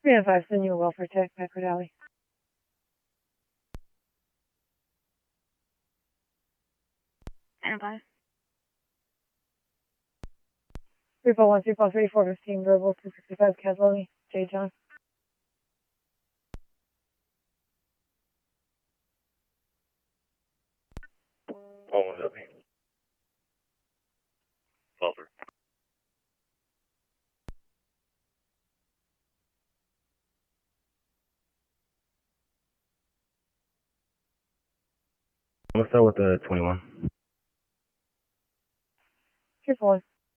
305, send you a welfare tech, Packard Alley. 305. 341, 343, 415, verbal, 265, Casloni, J. John. Almost up. Falter. I'm gonna start with the 21. 341.